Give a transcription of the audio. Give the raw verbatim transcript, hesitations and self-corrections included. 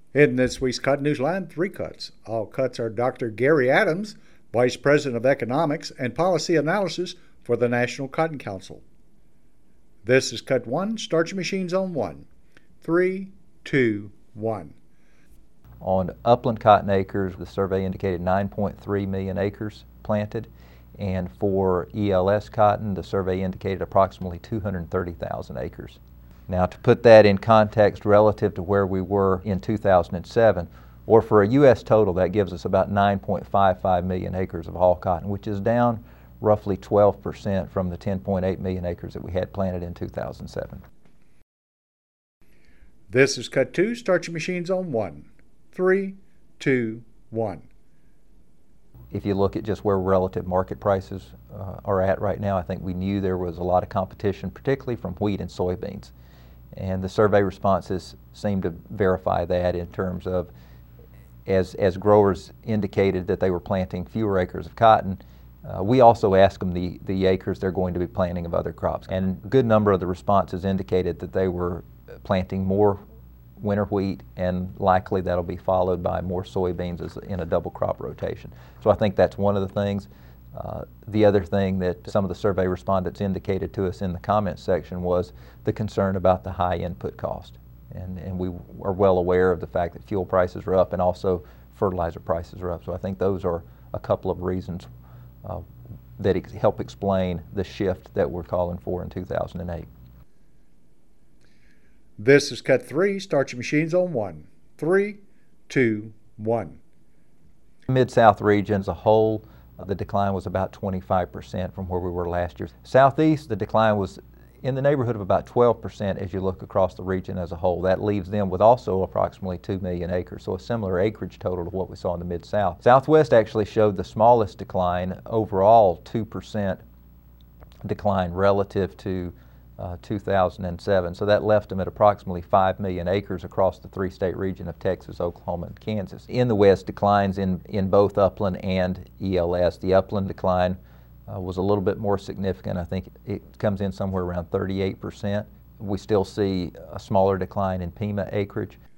In this week's Cotton Newsline, three cuts. All cuts are Doctor Gary Adams, Vice President of Economics and Policy Analysis for the National Cotton Council. This is cut one. Start your machines on one. Three, two, one. On upland cotton acres, the survey indicated nine point three million acres planted, and for E L S cotton, the survey indicated approximately two hundred thirty thousand acres. Now, to put that in context relative to where we were in two thousand seven, or for a U S total, that gives us about nine point five five million acres of all cotton, which is down roughly twelve percent from the ten point eight million acres that we had planted in two thousand seven. This is cut two. Start your machines on one. Three, two, one. If you look at just where relative market prices uh, are at right now, I think we knew there was a lot of competition, particularly from wheat and soybeans. And the survey responses seem to verify that in terms of as, as growers indicated that they were planting fewer acres of cotton, uh, we also asked them the, the acres they're going to be planting of other crops. And a good number of the responses indicated that they were planting more winter wheat, and likely that'll be followed by more soybeans as in a double crop rotation. So I think that's one of the things. Uh, the other thing that some of the survey respondents indicated to us in the comments section was the concern about the high input cost. And, and we are well aware of the fact that fuel prices are up and also fertilizer prices are up. So I think those are a couple of reasons uh, that ex help explain the shift that we're calling for in two thousand eight. This is cut three. Start your machines on one. Three, two, one. Mid-South region as a whole, uh, the decline was about twenty-five percent from where we were last year. Southeast, the decline was in the neighborhood of about twelve percent as you look across the region as a whole. That leaves them with also approximately two million acres, so a similar acreage total to what we saw in the Mid-South. Southwest actually showed the smallest decline, overall two percent decline relative to Uh, two thousand seven. So that left them at approximately five million acres across the three-state region of Texas, Oklahoma, and Kansas. In the West, declines in, in both upland and E L S. The upland decline uh, was a little bit more significant. I think it comes in somewhere around thirty-eight percent. We still see a smaller decline in Pima acreage.